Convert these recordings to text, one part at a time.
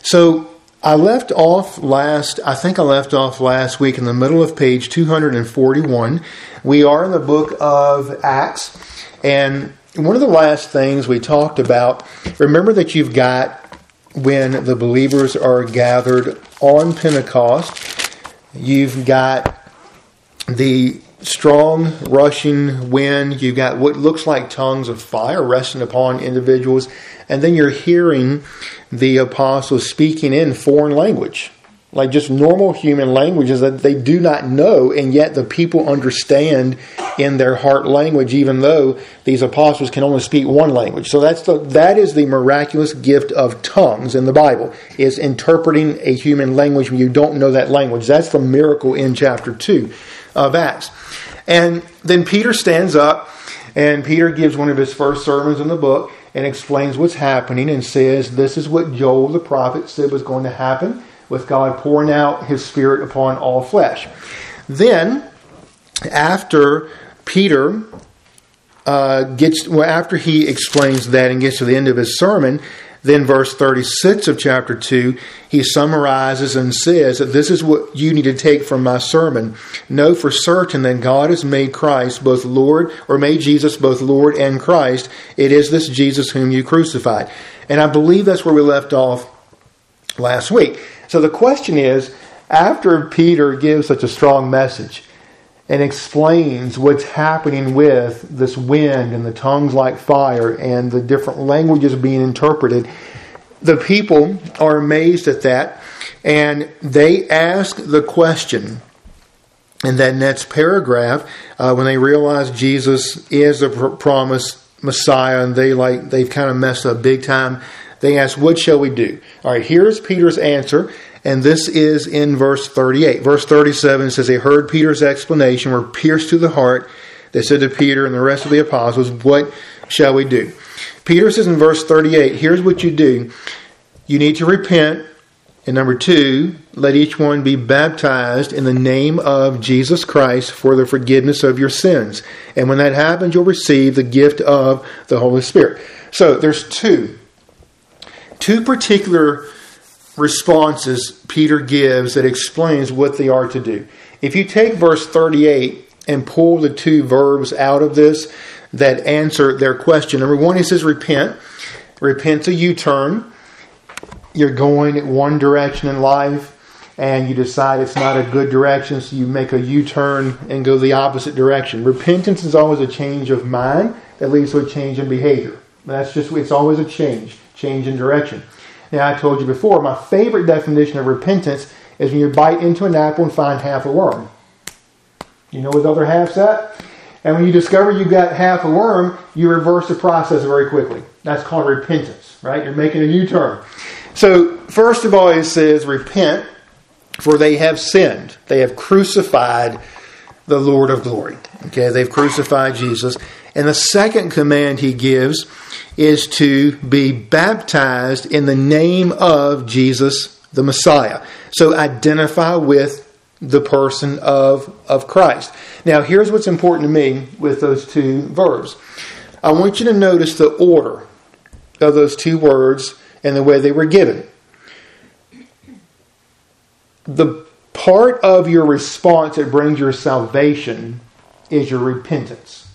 So I left off last week in the middle of page 241. We are in the book of Acts, and one of the last things we talked about, remember that you've got when the believers are gathered on Pentecost, you've got the strong rushing wind, you've got what looks like tongues of fire resting upon individuals, and then you're hearing the apostles speaking in foreign language, like just normal human languages that they do not know, and yet the people understand in their heart language, even though these apostles can only speak one language. So that is the miraculous gift of tongues in the Bible, is interpreting a human language when you don't know that language. That's the miracle in chapter 2 of Acts. And then Peter stands up, and Peter gives one of his first sermons in the book and explains what's happening and says this is what Joel the prophet said was going to happen, with God pouring out His Spirit upon all flesh. Then, after Peter after he explains that and gets to the end of his sermon, then verse 36 of chapter 2, he summarizes and says that this is what you need to take from my sermon. Know for certain that God has made Christ both Lord, or made Jesus both Lord and Christ. It is this Jesus whom you crucified. And I believe that's where we left off last week. So the question is, after Peter gives such a strong message and explains what's happening with this wind and the tongues like fire and the different languages being interpreted, the people are amazed at that, and they ask the question in that next paragraph when they realize Jesus is the promised Messiah, and they've kind of messed up big time. They ask, what shall we do? All right, here's Peter's answer, and this is in verse 38. Verse 37 says, they heard Peter's explanation, were pierced to the heart. They said to Peter and the rest of the apostles, what shall we do? Peter says in verse 38, here's what you do. You need to repent. And number 2, let each one be baptized in the name of Jesus Christ for the forgiveness of your sins. And when that happens, you'll receive the gift of the Holy Spirit. So there's two particular responses Peter gives that explains what they are to do. If you take verse 38 and pull the two verbs out of this that answer their question. Number 1, he says repent. Repent's a U-turn. You're going one direction in life and you decide it's not a good direction, so you make a U-turn and go the opposite direction. Repentance is always a change of mind that leads to a change in behavior. It's always a change in direction. Now, I told you before, my favorite definition of repentance is when you bite into an apple and find half a worm. You know what the other half's at? And when you discover you got half a worm, you reverse the process very quickly. That's called repentance, right? You're making a U-turn. So, first of all, it says, repent, for they have sinned. They have crucified the Lord of glory. Okay, they've crucified Jesus. And the second command he gives is to be baptized in the name of Jesus, the Messiah. So identify with the person of Christ. Now, here's what's important to me with those two verbs. I want you to notice the order of those two words and the way they were given. The part of your response that brings your salvation is your repentance.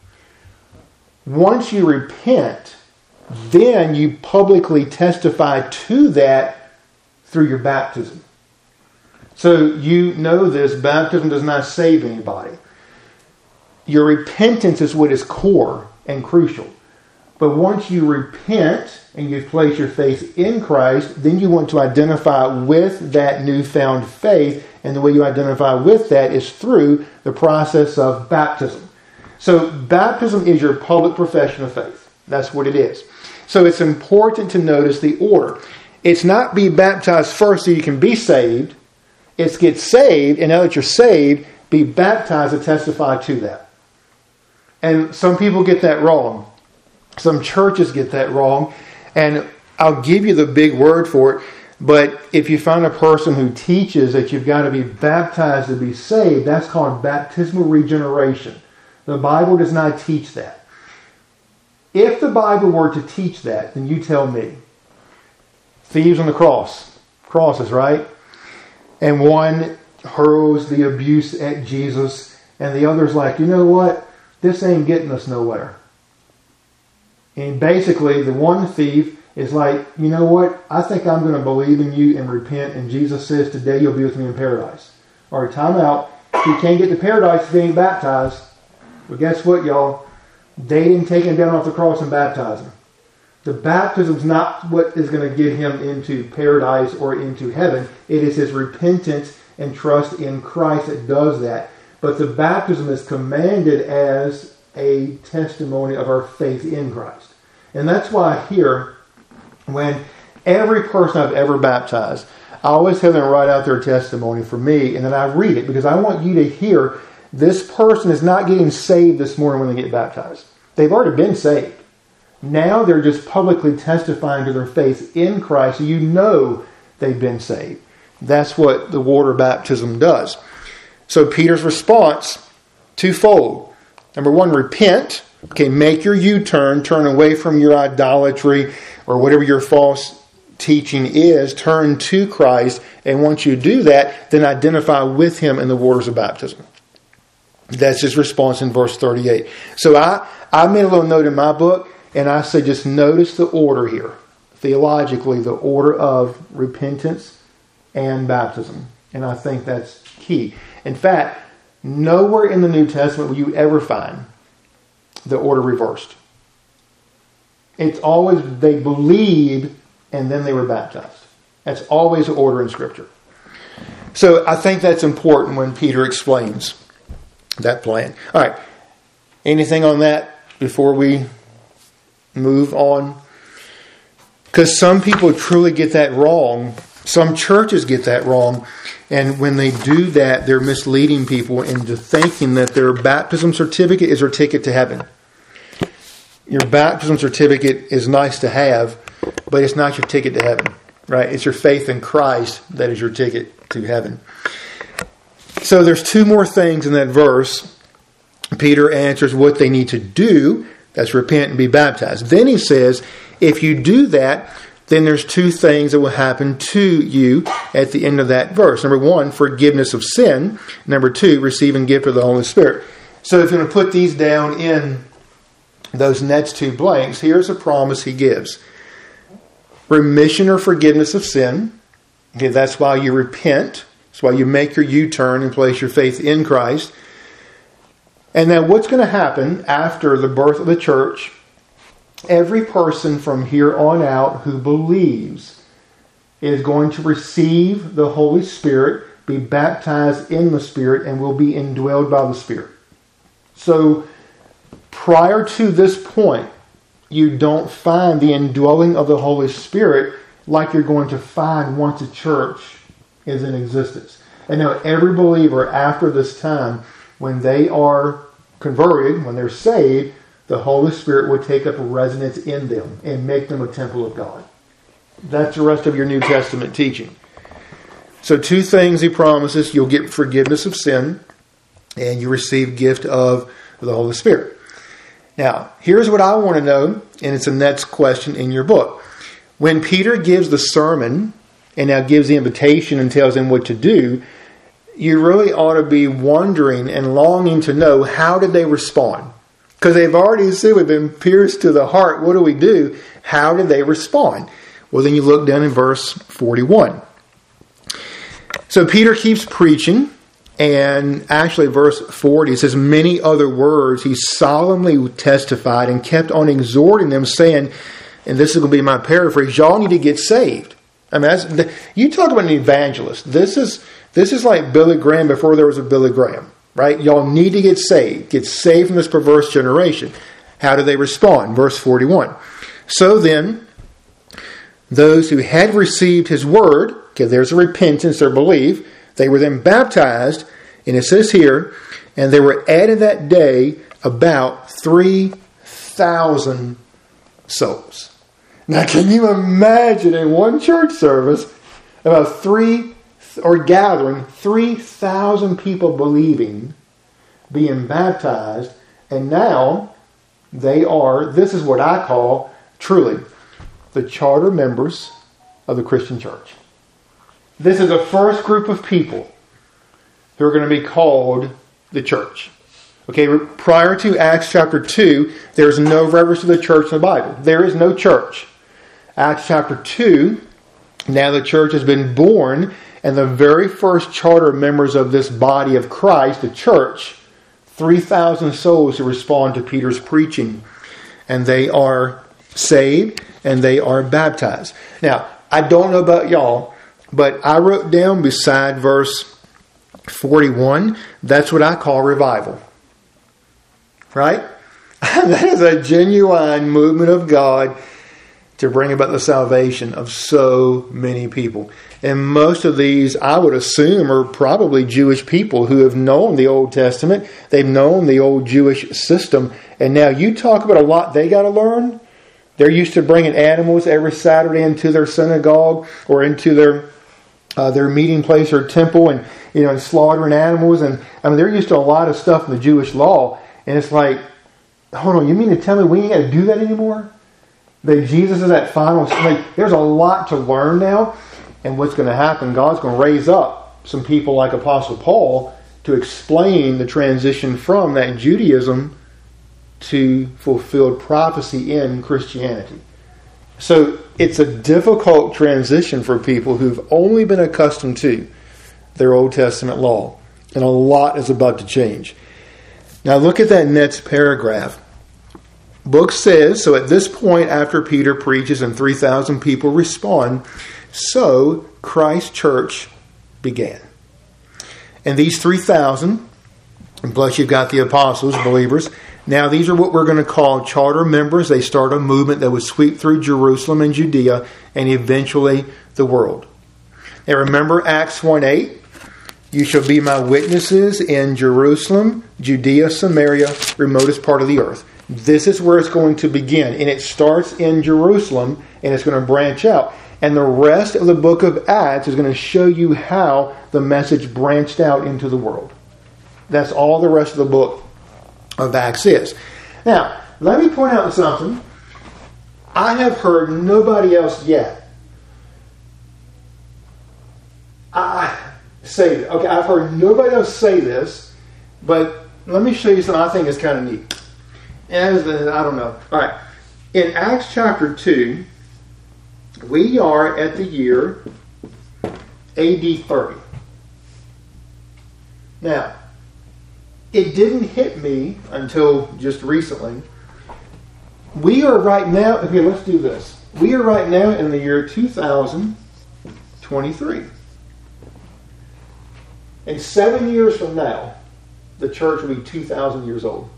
Once you repent, then you publicly testify to that through your baptism. So you know this, baptism does not save anybody. Your repentance is what is core and crucial. But once you repent and you place your faith in Christ, then you want to identify with that newfound faith. And the way you identify with that is through the process of baptism. So baptism is your public profession of faith. That's what it is. So it's important to notice the order. It's not be baptized first so you can be saved. It's get saved, and now that you're saved, be baptized to testify to that. And some people get that wrong. Some churches get that wrong. And I'll give you the big word for it. But if you find a person who teaches that you've got to be baptized to be saved, that's called baptismal regeneration. The Bible does not teach that. If the Bible were to teach that, then you tell me. thieves on the crosses, right? And one hurls the abuse at Jesus, and the other's like, you know what? This ain't getting us nowhere. And basically, the one thief is like, you know what? I think I'm going to believe in you and repent. And Jesus says, today you'll be with me in paradise. All right, time out. He can't get to paradise if he ain't baptized. But guess what, y'all? They didn't take him down off the cross and baptize him. The baptism is not what is going to get him into paradise or into heaven. It is his repentance and trust in Christ that does that. But the baptism is commanded as a testimony of our faith in Christ. And that's why here, when every person I've ever baptized, I always have them write out their testimony for me, and then I read it because I want you to hear this person is not getting saved this morning when they get baptized. They've already been saved. Now they're just publicly testifying to their faith in Christ, so you know they've been saved. That's what the water baptism does. So Peter's response, twofold. Number one, repent. Okay, make your U-turn, turn away from your idolatry or whatever your false teaching is, turn to Christ, and once you do that, then identify with Him in the waters of baptism. That's his response in verse 38. So I made a little note in my book, and I said just notice the order here. Theologically, the order of repentance and baptism. And I think that's key. In fact, nowhere in the New Testament will you ever find the order reversed. It's always they believed and then they were baptized. That's always the order in Scripture. So I think that's important when Peter explains that plan. All right. Anything on that before we move on? Because some people truly get that wrong. Some churches get that wrong. And when they do that, they're misleading people into thinking that their baptism certificate is their ticket to heaven. Your baptism certificate is nice to have, but it's not your ticket to heaven. Right? It's your faith in Christ that is your ticket to heaven. So there's two more things in that verse. Peter answers what they need to do. That's repent and be baptized. Then he says, if you do that, then there's two things that will happen to you at the end of that verse. Number one, forgiveness of sin. Number two, receiving gift of the Holy Spirit. So if you're going to put these down in those next two blanks, here's a promise he gives. Remission or forgiveness of sin. Okay, that's why you repent. That's why you make your U-turn and place your faith in Christ. And then what's going to happen after the birth of the church? Every person from here on out who believes is going to receive the Holy Spirit, be baptized in the Spirit, and will be indwelled by the Spirit. So prior to this point, you don't find the indwelling of the Holy Spirit like you're going to find once a church is in existence. And now every believer after this time, when they are converted, when they're saved, the Holy Spirit will take up residence in them and make them a temple of God. That's the rest of your New Testament teaching. So two things he promises. You'll get forgiveness of sin and you receive gift of the Holy Spirit. Now, here's what I want to know, and it's the next question in your book. When Peter gives the sermon and now gives the invitation and tells them what to do, you really ought to be wondering and longing to know, how did they respond? Because they've already said we've been pierced to the heart. What do we do? How did they respond? Well, then you look down in verse 41. So Peter keeps preaching. And actually, verse 40, it says, many other words he solemnly testified and kept on exhorting them, saying, and this is going to be my paraphrase, y'all need to get saved. I mean, you talk about an evangelist. This is like Billy Graham before there was a Billy Graham, right? Y'all need to get saved. Get saved from this perverse generation. How do they respond? Verse 41. So then, those who had received his word, okay, there's a repentance or belief, they were then baptized, and it says here, and there were added that day about 3,000 souls. Now, can you imagine in one church service about gathering 3,000 people believing, being baptized, and now they are, this is what I call truly the charter members of the Christian church. This is the first group of people who are going to be called the church. Okay, prior to Acts chapter 2, there's no reference to the church in the Bible. There is no church. Acts chapter 2, now the church has been born, and the very first charter members of this body of Christ, the church, 3,000 souls who respond to Peter's preaching. And they are saved, and they are baptized. Now, I don't know about y'all, but I wrote down beside verse 41, that's what I call revival. Right? That is a genuine movement of God to bring about the salvation of so many people. And most of these, I would assume, are probably Jewish people who have known the Old Testament. They've known the old Jewish system. And now you talk about a lot they got to learn. They're used to bringing animals every Saturday into their synagogue or into their meeting place or temple, and slaughtering animals. And I mean, they're used to a lot of stuff in the Jewish law. And it's like, hold on, you mean to tell me we ain't got to do that anymore? That Jesus is that final. Like, there's a lot to learn now. And what's going to happen, God's going to raise up some people like Apostle Paul to explain the transition from that Judaism to fulfilled prophecy in Christianity. So it's a difficult transition for people who've only been accustomed to their Old Testament law. And a lot is about to change. Now look at that next paragraph. Book says, so at this point after Peter preaches and 3,000 people respond, so Christ's church began. And these 3,000, and plus you've got the apostles, believers. Now these are what we're going to call charter members. They start a movement that would sweep through Jerusalem and Judea and eventually the world. Now remember Acts 1:8. You shall be my witnesses in Jerusalem, Judea, Samaria, remotest part of the earth. This is where it's going to begin. And it starts in Jerusalem and it's going to branch out. And the rest of the book of Acts is going to show you how the message branched out into the world. That's all the rest of the book of Acts is. Now, let me point out something. I have heard nobody else yet say it. Okay, I've heard nobody else say this, but let me show you something I think is kind of neat. And I don't know. All right. In Acts chapter 2, we are at the year AD 30. Now, it didn't hit me until just recently. We are right now, okay, let's do this. We are right now in the year 2023. And 7 years from now, the church will be 2,000 years old.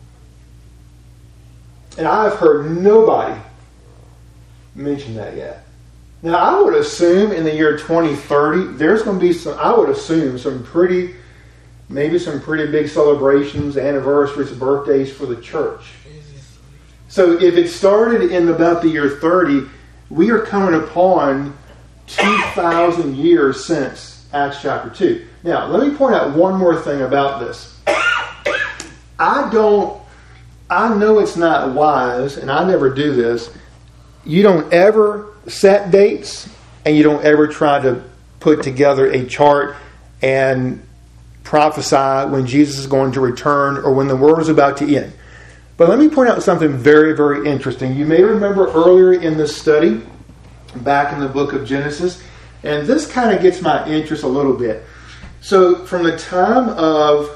And I've heard nobody mention that yet. Now, I would assume in the year 2030, there's going to be some pretty big celebrations, anniversaries, birthdays for the church. So if it started in about the year 30, we are coming upon 2,000 years since Acts chapter 2. Now, let me point out one more thing about this. I know it's not wise, and I never do this. You don't ever set dates, and you don't ever try to put together a chart and prophesy when Jesus is going to return or when the world is about to end. But let me point out something very, very interesting. You may remember earlier in this study, back in the book of Genesis, and this kind of gets my interest a little bit. So from the time of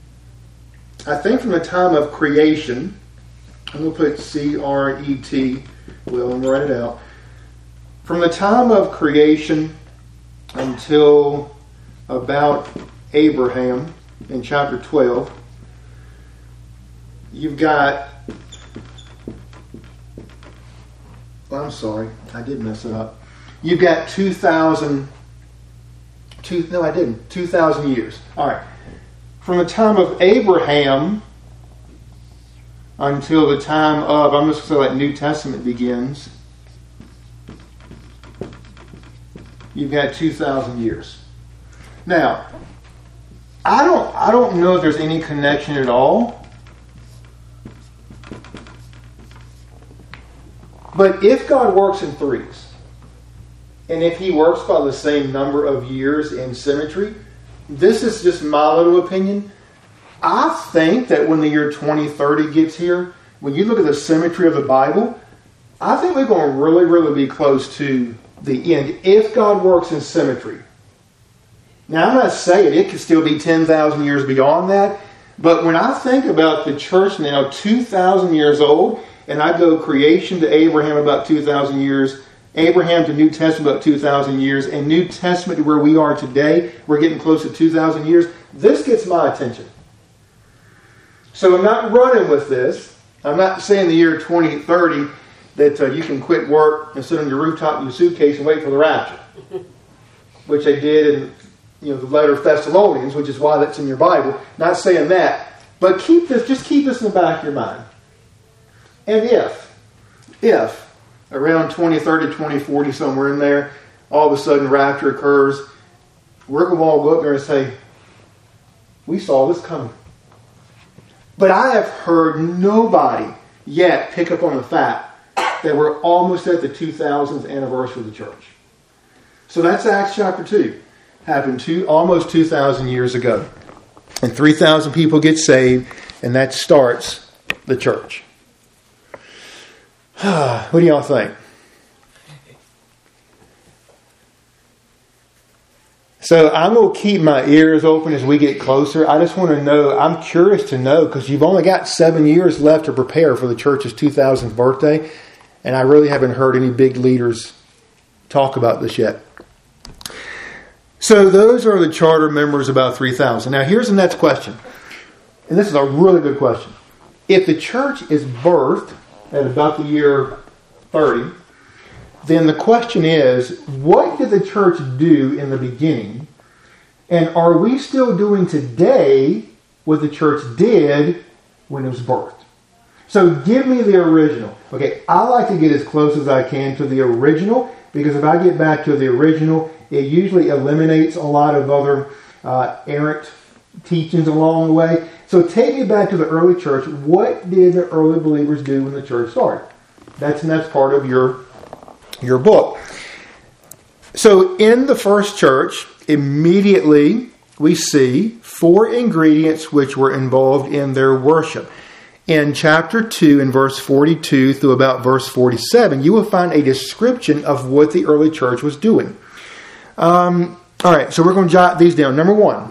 creation, I'm going to put C-R-E-T, well, I'm going to write it out. From the time of creation until about Abraham in chapter 12, you've got, I'm sorry, I did mess it up. You've got 2,000 years. All right. From the time of Abraham until the time of, I'm just going to say like New Testament begins, you've got 2,000 years. Now, I don't know if there's any connection at all. But if God works in threes, And if he works by the same number of years in symmetry, this is just my little opinion. I think that when the year 2030 gets here, when you look at the symmetry of the Bible, I think we're going to really, really be close to the end if God works in symmetry. Now, I'm not saying it could still be 10,000 years beyond that, but when I think about the church now 2,000 years old, and I go creation to Abraham about 2,000 years, Abraham to New Testament about 2,000 years, and New Testament to where we are today, we're getting close to 2,000 years, this gets my attention. So I'm not running with this. I'm not saying the year 2030 that you can quit work and sit on your rooftop with your suitcase and wait for the rapture, which they did in the letter of Thessalonians, which is why that's in your Bible. Not saying that, but keep this in the back of your mind. And if around 2030, 2040, somewhere in there, all of a sudden rapture occurs, we're going to all go up there and say, we saw this coming. But I have heard nobody yet pick up on the fact that we're almost at the 2000th anniversary of the church. So that's Acts chapter 2. Happened almost 2,000 years ago. And 3,000 people get saved, and that starts the church. What do y'all think? So I'm going to keep my ears open as we get closer. I just want to know, I'm curious to know, because you've only got 7 years left to prepare for the church's 2000th birthday, and I really haven't heard any big leaders talk about this yet. So those are the charter members, about 3,000. Now here's the next question, and this is a really good question. If the church is birthed at about the year 30, then the question is, what did the church do in the beginning? And are we still doing today what the church did when it was birthed? So give me the original. Okay, I like to get as close as I can to the original, because if I get back to the original, it usually eliminates a lot of other errant teachings along the way. So take me back to the early church. What did the early believers do when the church started? That's part of your book. So in the first church, immediately we see 4 ingredients which were involved in their worship. In chapter 2, in verse 42 through about verse 47, you will find a description of what the early church was doing. All right, so we're going to jot these down. Number 1,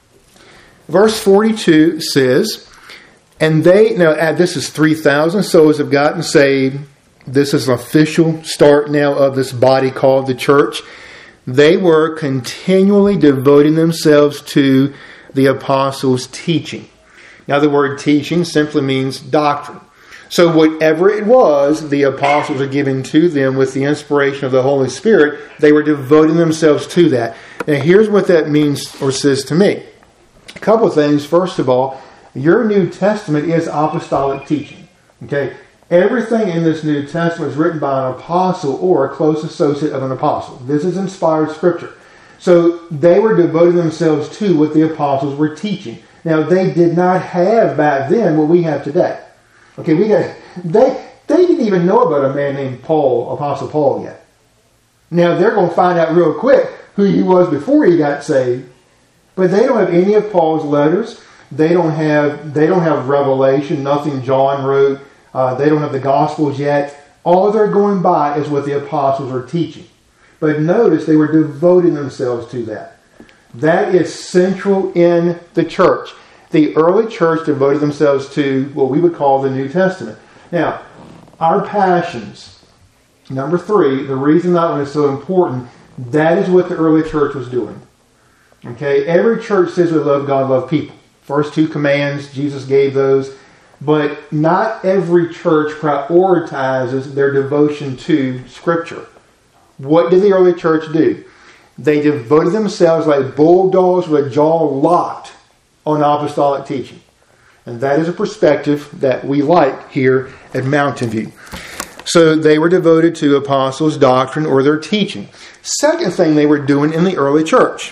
verse 42 says, and they, now this is 3,000 souls have gotten saved. This is an official start now of this body called the church. They were continually devoting themselves to the apostles' teaching. Now the word teaching simply means doctrine. So whatever it was the apostles are giving to them with the inspiration of the Holy Spirit, they were devoting themselves to that. Now here's what that means or says to me. A couple of things. First of all, your New Testament is apostolic teaching. Okay? Everything in this New Testament is written by an apostle or a close associate of an apostle. This is inspired scripture. So they were devoting themselves to what the apostles were teaching. Now they did not have back then what we have today. Okay, they didn't even know about a man named Paul, Apostle Paul, yet. Now they're going to find out real quick who he was before he got saved. But they don't have any of Paul's letters. They don't have Revelation, nothing John wrote. They don't have the Gospels yet. All they're going by is what the apostles are teaching. But notice they were devoting themselves to that. That is central in the church. The early church devoted themselves to what we would call the New Testament. Now, our passions. Number 3, the reason that one is so important, that is what the early church was doing. Okay, every church says we love God, love people. First 2 commands, Jesus gave those. But not every church prioritizes their devotion to Scripture. What did the early church do? They devoted themselves like bulldogs with a jaw locked on apostolic teaching. And that is a perspective that we like here at Mountain View. So they were devoted to apostles' doctrine or their teaching. Second thing they were doing in the early church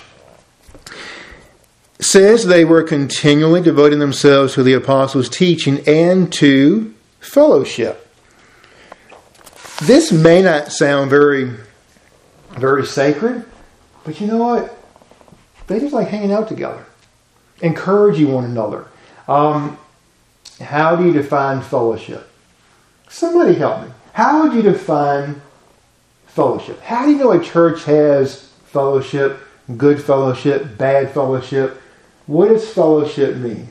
says they were continually devoting themselves to the apostles' teaching and to fellowship. This may not sound very very sacred. But you know what? They just like hanging out together, encouraging one another. How do you define fellowship? Somebody help me. How would you define fellowship? How do you know a church has fellowship, good fellowship, bad fellowship? What does fellowship mean?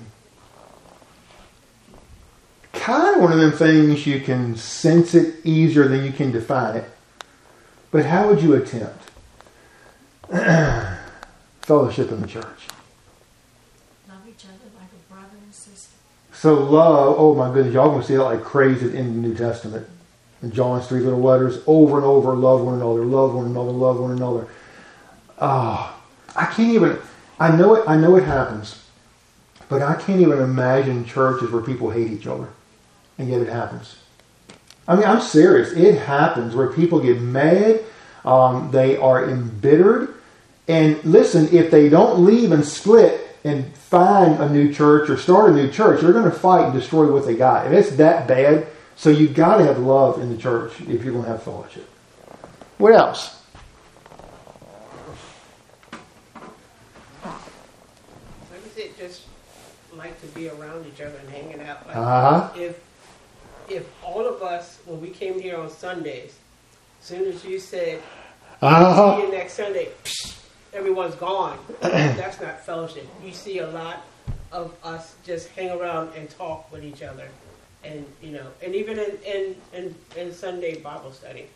Kind of one of them things you can sense it easier than you can define it. But how would you attempt fellowship in the church? Love each other like a brother and sister. So love, oh my goodness, y'all going to see that like crazy in the New Testament. In John's 3 little letters, over and over, love one another, love one another, love one another. I can't even, I know it happens, but I can't even imagine churches where people hate each other. And yet it happens. I mean, I'm serious. It happens where people get mad. They are embittered. And listen, if they don't leave and split and find a new church or start a new church, they're going to fight and destroy what they got. And it's that bad. So you've got to have love in the church if you're going to have fellowship. What else? Like I said, just like to be around each other and hanging out. Like if all of us, when we came here on Sundays, as soon as you said, see you next Sunday, everyone's gone. That's not fellowship. You see a lot of us just hang around and talk with each other. And, you know, and even in Sunday Bible study.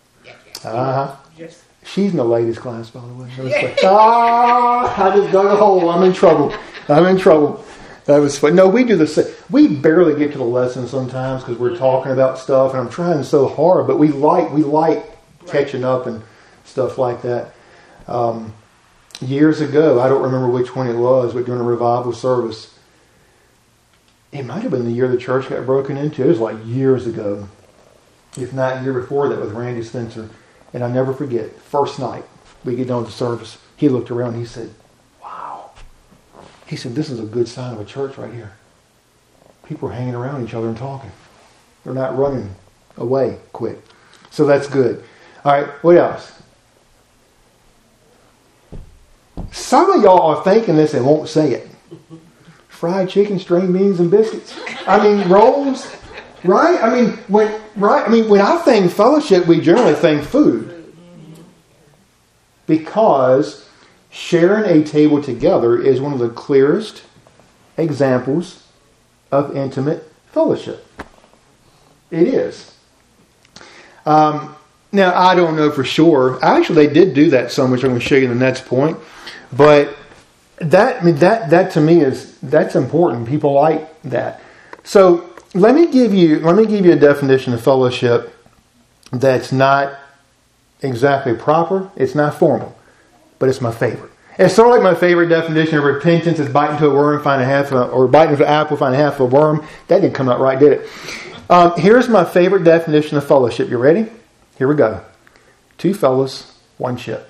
Just she's in the ladies' class, by the way. I just dug a hole. I'm in trouble. That was fun. No, we do the same. We barely get to the lesson sometimes because we're talking about stuff, and I'm trying so hard. But we like catching up and stuff like that. Years ago, I don't remember which one it was, but during a revival service, it might have been the year the church got broken into. It was like years ago, if not a year before that, with Randy Spencer. And I'll never forget, first night we get done with the service, he looked around and he said, wow. He said, this is a good sign of a church right here. People are hanging around each other and talking. They're not running away quick. So that's good. All right, what else? Some of y'all are thinking this and won't say it. Fried chicken, string beans, and biscuits. I mean, rolls, right? I mean, when I think fellowship, we generally think food. Because sharing a table together is one of the clearest examples of intimate fellowship. It is. Now, I don't know for sure. Actually, they did do that some, which I'm going to show you in the next point. But that to me that's important. People like that. So let me give you a definition of fellowship that's not exactly proper. It's not formal, but it's my favorite. It's sort of like my favorite definition of repentance is bite into a worm, find a half, or bite into an apple, find a half of a worm. That didn't come out right, did it? Here's my favorite definition of fellowship. You ready? Here we go. Two fellows, one ship.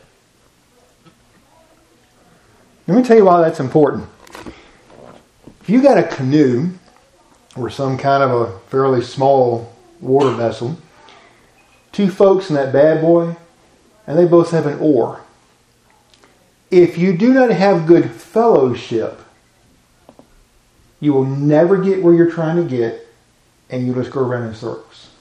Let me tell you why that's important. If you got a canoe or some kind of a fairly small water vessel, two folks in that bad boy, and they both have an oar. If you do not have good fellowship, you will never get where you're trying to get, and you just go around in circles.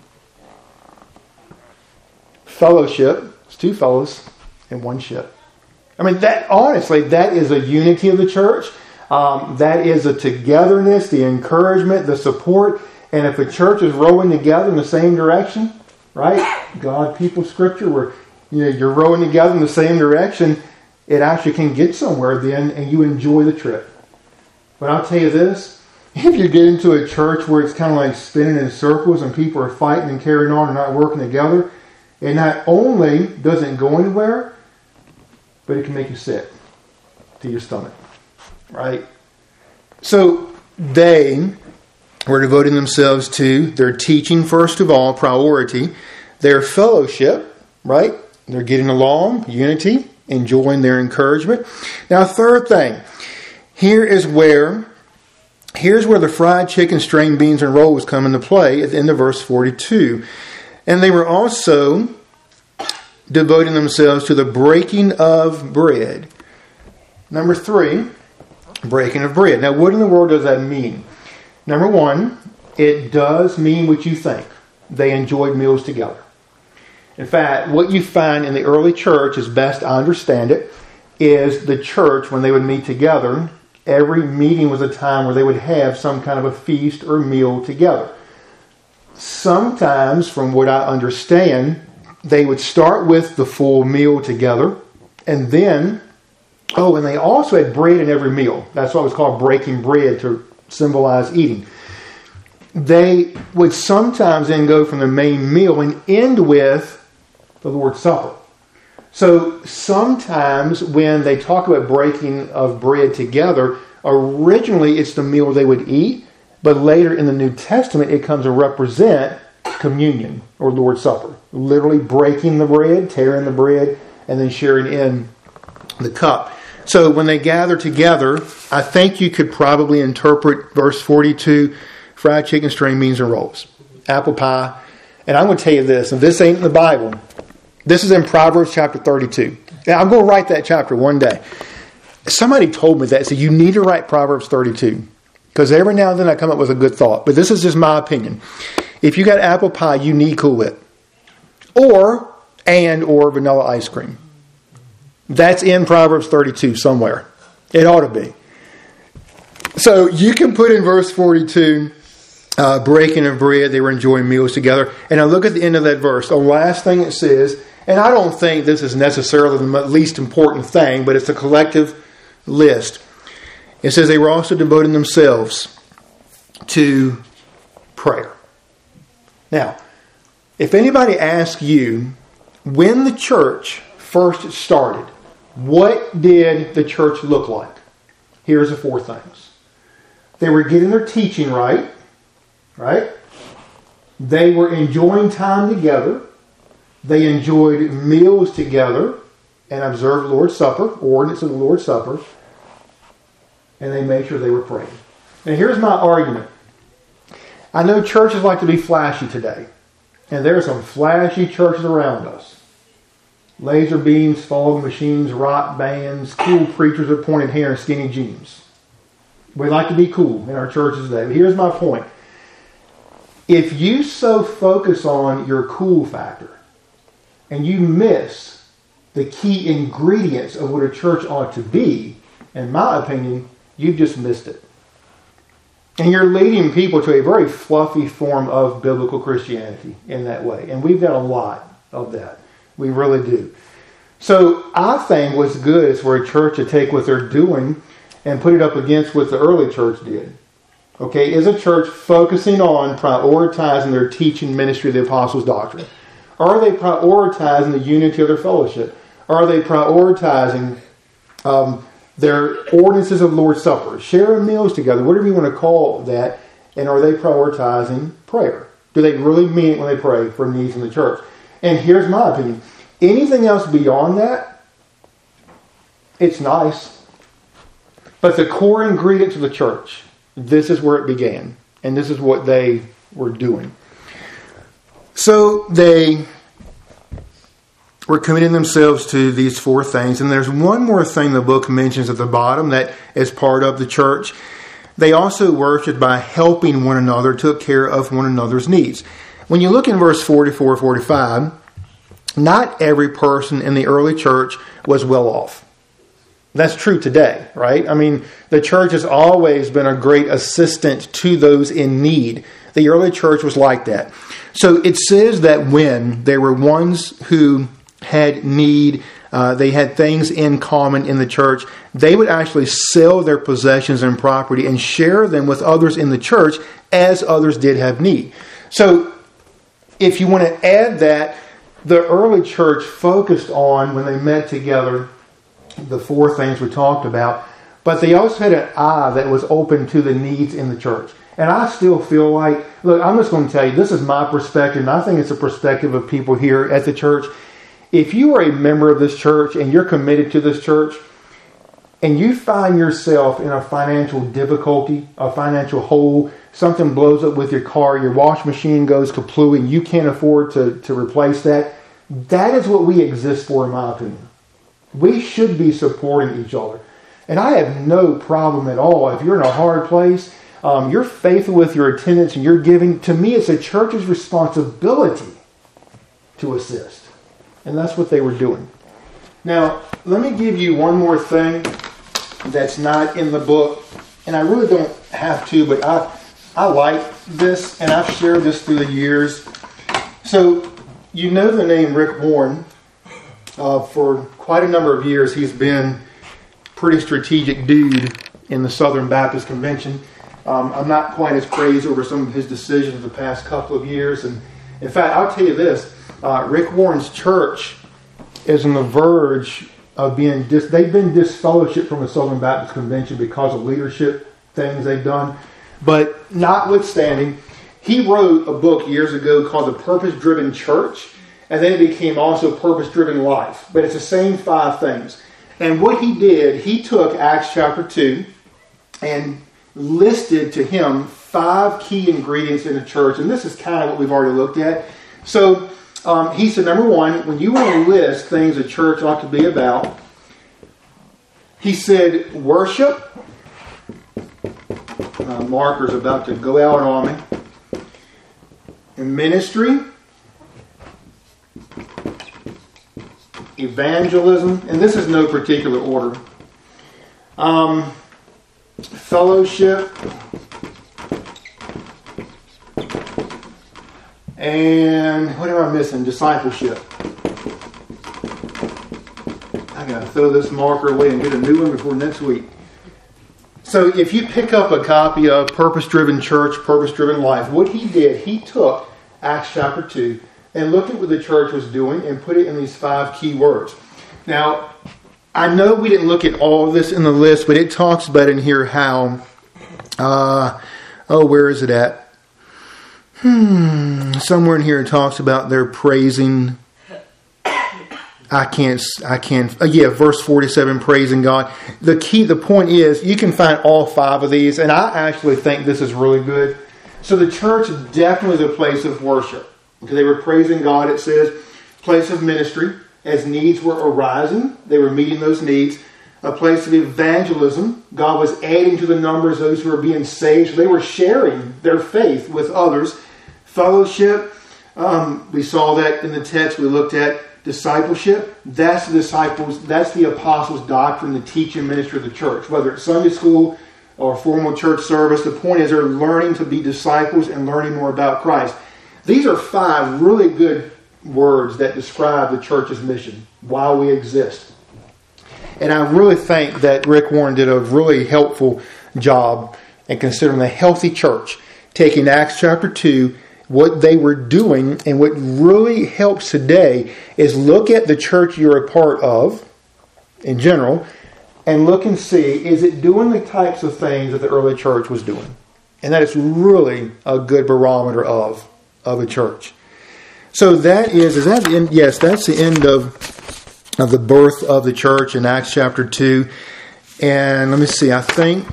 Fellowship is two fellows in one ship. I mean, that is a unity of the church. That is a togetherness, the encouragement, the support. And if the church is rowing together in the same direction, right? God, people, scripture, where you're rowing together in the same direction, it actually can get somewhere then, and you enjoy the trip. But I'll tell you this: if you get into a church where it's kind of like spinning in circles and people are fighting and carrying on and not working together, it not only doesn't go anywhere, but it can make you sick to your stomach, right? So they were devoting themselves to their teaching, first of all, priority, their fellowship, right? They're getting along, unity, enjoying their encouragement. Now, third thing, here's where the fried chicken, string beans, and rolls come into play at the end of verse 42. And they were also devoting themselves to the breaking of bread. Number 3, breaking of bread. Now, what in the world does that mean? Number 1, it does mean what you think. They enjoyed meals together. In fact, what you find in the early church, as best I understand it, is the church, when they would meet together, every meeting was a time where they would have some kind of a feast or meal together. Sometimes, from what I understand, they would start with the full meal together, and then, and they also had bread in every meal. That's why it was called breaking bread, to symbolize eating. They would sometimes then go from the main meal and end with the Lord's Supper. So sometimes when they talk about breaking of bread together, originally it's the meal they would eat, but later in the New Testament it comes to represent communion or Lord's Supper. Literally breaking the bread, tearing the bread, and then sharing in the cup. So when they gather together, I think you could probably interpret verse 42, fried chicken, string beans, and rolls, apple pie. And I'm going to tell you this, and this ain't in the Bible. This is in Proverbs chapter 32. Now, I'm going to write that chapter one day. Somebody told me that, so you need to write Proverbs 32. Because every now and then I come up with a good thought. But this is just my opinion. If you got apple pie, you need Cool Whip. Or vanilla ice cream. That's in Proverbs 32 somewhere. It ought to be. So you can put in verse 42, breaking of bread, they were enjoying meals together. And I look at the end of that verse. The last thing it says, and I don't think this is necessarily the least important thing, but it's a collective list. It says they were also devoting themselves to prayer. Now, if anybody asks you, when the church first started, what did the church look like? Here's the 4 things. They were getting their teaching right? They were enjoying time together. They enjoyed meals together and observed the Lord's Supper, ordinance of the Lord's Supper. And they made sure they were praying. And here's my argument. I know churches like to be flashy today. And there are some flashy churches around us. Laser beams, fog machines, rock bands, cool preachers with pointed hair and skinny jeans. We like to be cool in our churches today. But here's my point. If you so focus on your cool factor and you miss the key ingredients of what a church ought to be, in my opinion, you've just missed it. And you're leading people to a very fluffy form of biblical Christianity in that way. And we've got a lot of that. We really do. So I think what's good is for a church to take what they're doing and put it up against what the early church did. Okay, is a church focusing on prioritizing their teaching ministry of the apostles' doctrine? Are they prioritizing the unity of their fellowship? Are they prioritizing their ordinances of Lord's Supper, sharing meals together, whatever you want to call that, and are they prioritizing prayer? Do they really mean it when they pray for needs in the church? And here's my opinion. Anything else beyond that, it's nice. But the core ingredients of the church, this is where it began. And this is what they were doing. So they were committing themselves to these 4 things. And there's one more thing the book mentions at the bottom that is part of the church. They also worshiped by helping one another, took care of one another's needs. When you look in verse 44, 45, not every person in the early church was well off. That's true today, right? I mean, the church has always been a great assistant to those in need. The early church was like that. So it says that when there were ones who had need, they had things in common in the church, they would actually sell their possessions and property and share them with others in the church as others did have need. So if you want to add that, the early church focused on, when they met together, the 4 things we talked about, but they also had an eye that was open to the needs in the church. And I still feel like, look, I'm just going to tell you, this is my perspective, and I think it's a perspective of people here at the church. If you are a member of this church and you're committed to this church, and you find yourself in a financial difficulty, a financial hole, something blows up with your car, your wash machine goes kaplooey, and you can't afford to replace that, That is what we exist for, in my opinion. We should be supporting each other. And I have no problem at all. If you're in a hard place, you're faithful with your attendance and you're giving. To me, it's a church's responsibility to assist. And that's what they were doing. Now, let me give you one more thing that's not in the book. And I really don't have to, but I like this, and I've shared this through the years. So, you know the name Rick Warren. For quite a number of years, he's been a pretty strategic dude in the Southern Baptist Convention. I'm not quite as crazy over some of his decisions the past couple of years. And in fact, I'll tell you this. Rick Warren's church is on the verge of being they've been disfellowshipped from the Southern Baptist Convention because of leadership things they've done. But notwithstanding, he wrote a book years ago called The Purpose-Driven Church, and then it became also Purpose-Driven Life. But it's the same 5 things. And what he did, he took Acts chapter 2 and listed to him 5 key ingredients in the church. And this is kind of what we've already looked at. So he said, number 1, when you want to list things a church ought to be about, he said worship. Marker's about to go out on me. And ministry, evangelism, and this is no particular order. Fellowship, and what am I missing? Discipleship. I gotta throw this marker away and get a new one before next week. So if you pick up a copy of Purpose-Driven Church, Purpose-Driven Life, what he did, he took Acts chapter 2 and looked at what the church was doing and put it in these 5 key words. Now, I know we didn't look at all of this in the list, but it talks about in here how, where is it at? Somewhere in here it talks about their praising. Verse 47, praising God. The point is, you can find all 5 of these, and I actually think this is really good. So the church is definitely the place of worship. Okay, they were praising God, it says. Place of ministry. As needs were arising, they were meeting those needs. A place of evangelism. God was adding to the numbers those who were being saved. So they were sharing their faith with others. Fellowship. We saw that in the text we looked at. Discipleship, that's the disciples, that's the apostles' doctrine, the teaching ministry of the church. Whether it's Sunday school or formal church service, the point is they're learning to be disciples and learning more about Christ. These are 5 really good words that describe the church's mission, why we exist. And I really think that Rick Warren did a really helpful job in considering the healthy church, taking Acts chapter 2, what they were doing, and what really helps today is look at the church you're a part of, in general, and look and see, is it doing the types of things that the early church was doing? And that is really a good barometer of a church. So is that the end? Yes, that's the end of the birth of the church in Acts chapter 2. And let me see, I think,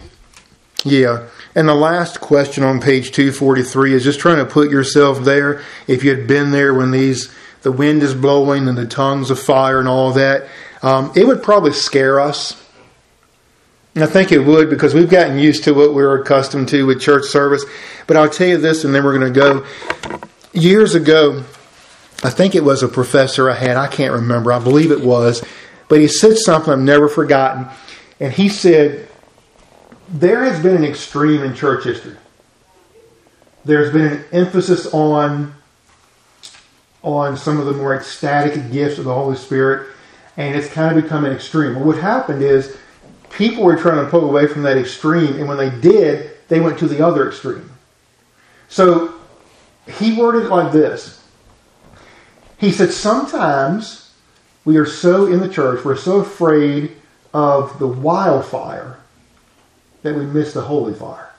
and the last question on page 243 is just trying to put yourself there. If you had been there when the wind is blowing and the tongues of fire and all that, it would probably scare us. And I think it would, because we've gotten used to what we're accustomed to with church service. But I'll tell you this, and then we're going to go. Years ago, I think it was a professor I had. I can't remember. I believe it was. But he said something I've never forgotten. And he said, there has been an extreme in church history. There's been an emphasis on some of the more ecstatic gifts of the Holy Spirit, and it's kind of become an extreme. Well, what happened is people were trying to pull away from that extreme, and when they did, they went to the other extreme. So he worded it like this. He said, sometimes we are so in the church, we're so afraid of the wildfire that we miss the holy fire.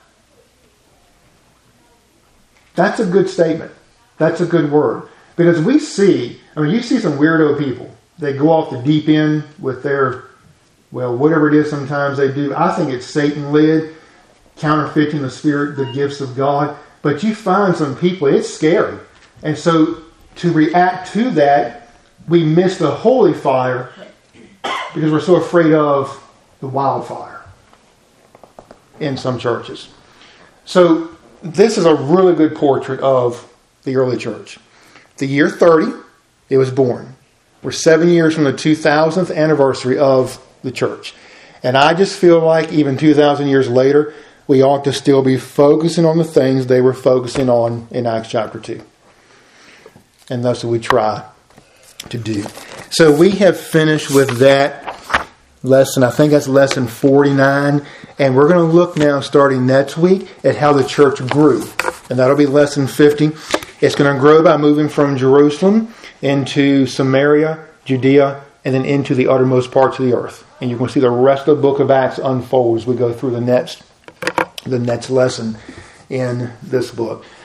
That's a good statement. That's a good word. Because you see some weirdo people. They go off the deep end with their, whatever it is sometimes they do. I think it's Satan-led, counterfeiting the Spirit, the gifts of God. But you find some people, it's scary. And so to react to that, we miss the holy fire because we're so afraid of the wildfire in some churches. So this is a really good portrait of the early church. The year 30, it was born. We're 7 years from the 2000th anniversary of the church. And I just feel like even 2,000 years later, we ought to still be focusing on the things they were focusing on in Acts chapter 2. And that's what we try to do. So we have finished with that lesson. I think that's lesson 49. And we're going to look now, starting next week, at how the church grew. And that'll be lesson 50. It's going to grow by moving from Jerusalem into Samaria, Judea, and then into the uttermost parts of the earth. And you're going to see the rest of the book of Acts unfold as we go through the next lesson in this book.